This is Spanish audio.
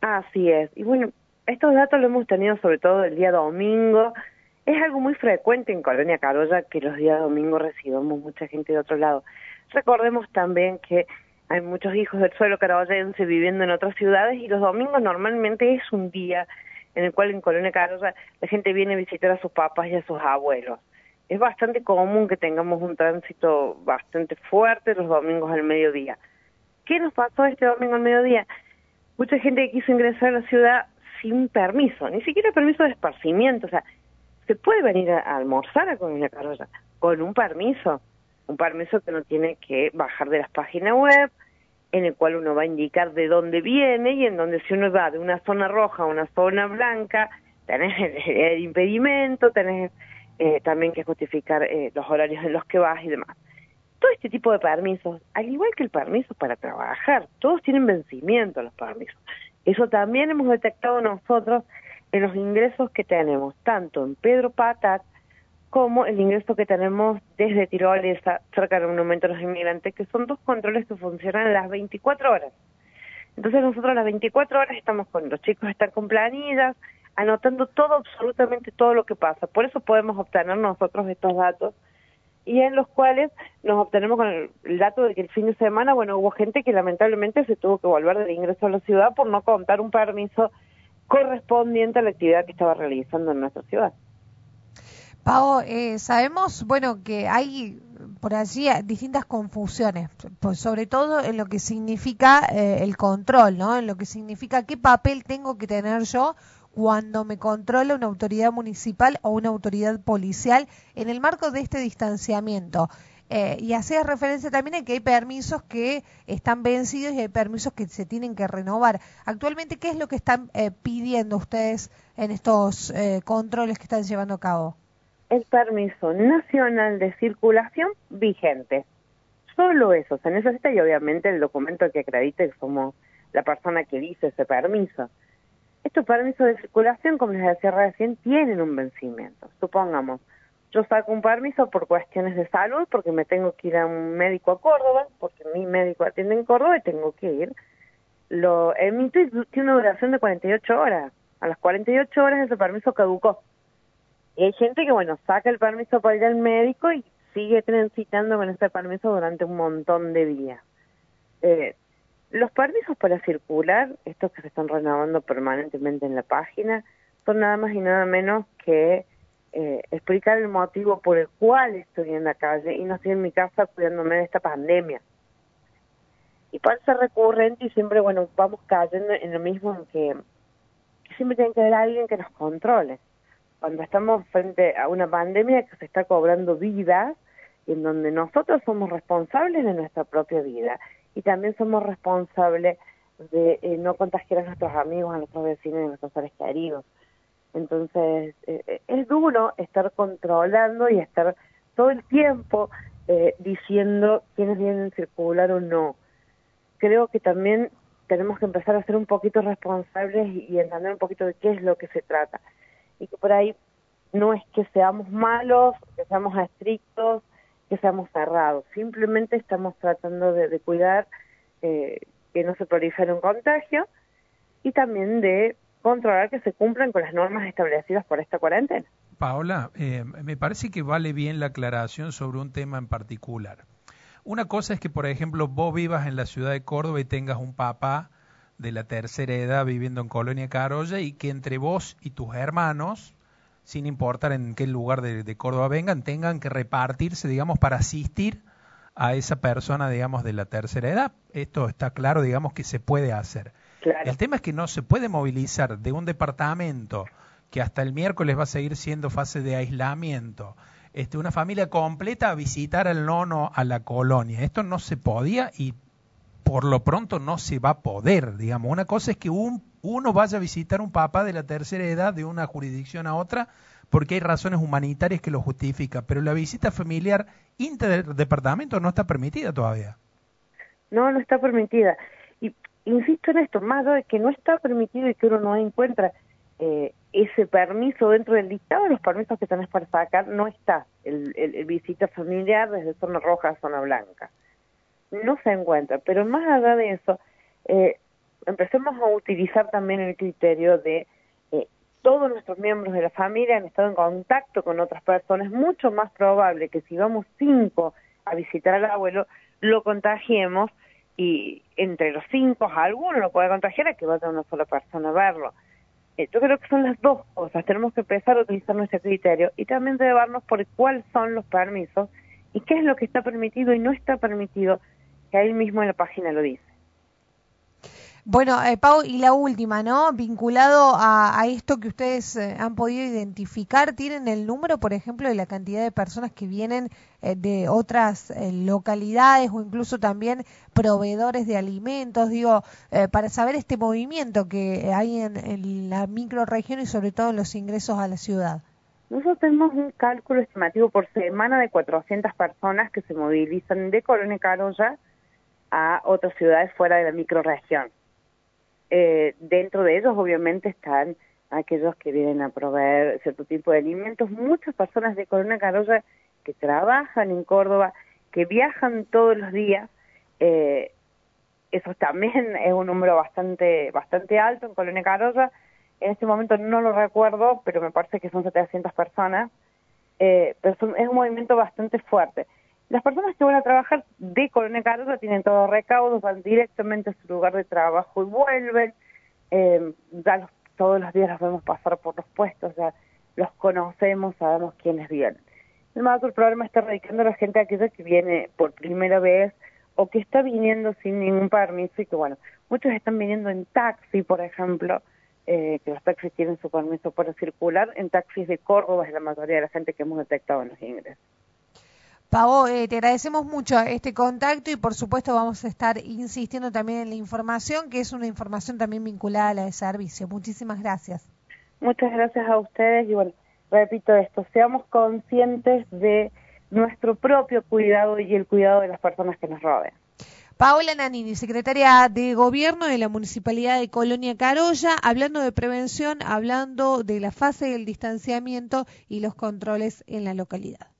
Así es. Y bueno, estos datos lo hemos tenido sobre todo el día domingo. Es algo muy frecuente en Colonia Carolla que los días domingos recibamos mucha gente de otro lado. Recordemos también que hay muchos hijos del suelo carollense viviendo en otras ciudades y los domingos normalmente es un día en el cual en Colonia Carolla la gente viene a visitar a sus papás y a sus abuelos. Es bastante común que tengamos un tránsito bastante fuerte los domingos al mediodía. ¿Qué nos pasó este domingo al mediodía? Mucha gente que quiso ingresar a la ciudad sin permiso, ni siquiera permiso de esparcimiento, o sea, se puede venir a almorzar a Colonia Carolla con un permiso que no tiene que bajar de las páginas web, en el cual uno va a indicar de dónde viene y en donde si uno va de una zona roja a una zona blanca, tenés el impedimento, tenés también que justificar los horarios en los que vas y demás. Todo este tipo de permisos, al igual que el permiso para trabajar, todos tienen vencimiento los permisos. Eso también hemos detectado nosotros en los ingresos que tenemos, tanto en Pedro Patat como el ingreso que tenemos desde Tirolesa, cerca del Monumento a los Inmigrantes, que son dos controles que funcionan a las 24 horas. Entonces nosotros a las 24 horas estamos con los chicos, están con planillas, anotando todo, absolutamente todo lo que pasa. Por eso podemos obtener nosotros estos datos y en los cuales nos obtenemos con el dato de que el fin de semana, bueno, hubo gente que lamentablemente se tuvo que volver del ingreso a la ciudad por no contar un permiso correspondiente a la actividad que estaba realizando en nuestra ciudad. Pau, sabemos, bueno, que hay por allí distintas confusiones, pues sobre todo en lo que significa el control, ¿no? En lo que significa qué papel tengo que tener yo cuando me controla una autoridad municipal o una autoridad policial en el marco de este distanciamiento. Y hacías referencia también a que hay permisos que están vencidos y hay permisos que se tienen que renovar. Actualmente, ¿qué es lo que están pidiendo ustedes en estos controles que están llevando a cabo? El permiso nacional de circulación vigente. Solo eso se necesita y obviamente el documento que acredite que somos la persona que dice ese permiso. Estos permisos de circulación, como les decía recién, tienen un vencimiento. Supongamos, yo saco un permiso por cuestiones de salud, porque me tengo que ir a un médico a Córdoba, porque mi médico atiende en Córdoba y tengo que ir. Lo emito y tiene una duración de 48 horas. A las 48 horas ese permiso caducó. Y hay gente que, bueno, saca el permiso para ir al médico y sigue transitando con ese permiso durante un montón de días. Los permisos para circular, estos que se están renovando permanentemente en la página, son nada más y nada menos que explicar el motivo por el cual estoy en la calle y no estoy en mi casa cuidándome de esta pandemia. Y parece recurrente y siempre, bueno, vamos cayendo en lo mismo en que siempre tiene que haber alguien que nos controle. Cuando estamos frente a una pandemia que se está cobrando vidas, en donde nosotros somos responsables de nuestra propia vida y también somos responsables de no contagiar a nuestros amigos, a nuestros vecinos y a nuestros seres queridos. Entonces, es duro estar controlando y estar todo el tiempo diciendo quiénes vienen a circular o no. Creo que también tenemos que empezar a ser un poquito responsables y entender un poquito de qué es lo que se trata. Y que por ahí no es que seamos malos, que seamos estrictos, que seamos cerrados. Simplemente estamos tratando de cuidar que no se prolifere un contagio y también de controlar que se cumplan con las normas establecidas por esta cuarentena. Paola, me parece que vale bien la aclaración sobre un tema en particular. Una cosa es que, por ejemplo, vos vivas en la ciudad de Córdoba y tengas un papá de la tercera edad viviendo en Colonia Carolla y que entre vos y tus hermanos, sin importar en qué lugar de Córdoba vengan, tengan que repartirse, digamos, para asistir a esa persona, digamos, de la tercera edad. Esto está claro, digamos, que se puede hacer. Claro. El tema es que no se puede movilizar de un departamento que hasta el miércoles va a seguir siendo fase de aislamiento, una familia completa a visitar al nono a la colonia. Esto no se podía y por lo pronto no se va a poder, digamos. Una cosa es que uno vaya a visitar un papá de la tercera edad de una jurisdicción a otra porque hay razones humanitarias que lo justifican, pero la visita familiar interdepartamento no está permitida todavía. No, no está permitida. Y insisto en esto, más allá de que no está permitido y que uno no encuentra ese permiso dentro del listado de los permisos que tenés para sacar, no está el visita familiar desde zona roja a zona blanca. No se encuentra, pero más allá de eso, empecemos a utilizar también el criterio de todos nuestros miembros de la familia han estado en contacto con otras personas. Es mucho más probable que si vamos 5 a visitar al abuelo, lo contagiemos, y entre los 5 alguno lo puede contagiar a que vaya una sola persona a verlo. Yo creo que son las dos cosas. Tenemos que empezar a utilizar nuestro criterio y también llevarnos por cuáles son los permisos y qué es lo que está permitido y no está permitido, que ahí mismo en la página lo dice. Bueno, Pau, y la última, ¿no? Vinculado a esto que ustedes han podido identificar, ¿tienen el número, por ejemplo, de la cantidad de personas que vienen de otras localidades o incluso también proveedores de alimentos? Digo, para saber este movimiento que hay en la microrregión y sobre todo en los ingresos a la ciudad. Nosotros tenemos un cálculo estimativo por semana de 400 personas que se movilizan de Colonia Carolla a otras ciudades fuera de la microrregión. Dentro de ellos obviamente están aquellos que vienen a proveer cierto tipo de alimentos, muchas personas de Colonia Carolla que trabajan en Córdoba, que viajan todos los días, eso también es un número bastante alto en Colonia Carolla. En este momento no lo recuerdo, pero me parece que son 700 personas, pero es un movimiento bastante fuerte. Las personas que van a trabajar de Colonia Carolla tienen todos recaudos, van directamente a su lugar de trabajo y vuelven. Todos los días los vemos pasar por los puestos, ya los conocemos, sabemos quiénes vienen. El mayor problema está radicando la gente aquella que viene por primera vez o que está viniendo sin ningún permiso y que, bueno, muchos están viniendo en taxi, por ejemplo, que los taxis tienen su permiso para circular. En taxis de Córdoba es la mayoría de la gente que hemos detectado en los ingresos. Pau, te agradecemos mucho este contacto y por supuesto vamos a estar insistiendo también en la información, que es una información también vinculada a la de servicio. Muchísimas gracias. Muchas gracias a ustedes y bueno, repito esto, seamos conscientes de nuestro propio cuidado y el cuidado de las personas que nos rodean. Paola Nannini, secretaria de Gobierno de la Municipalidad de Colonia Carolla, hablando de prevención, hablando de la fase del distanciamiento y los controles en la localidad.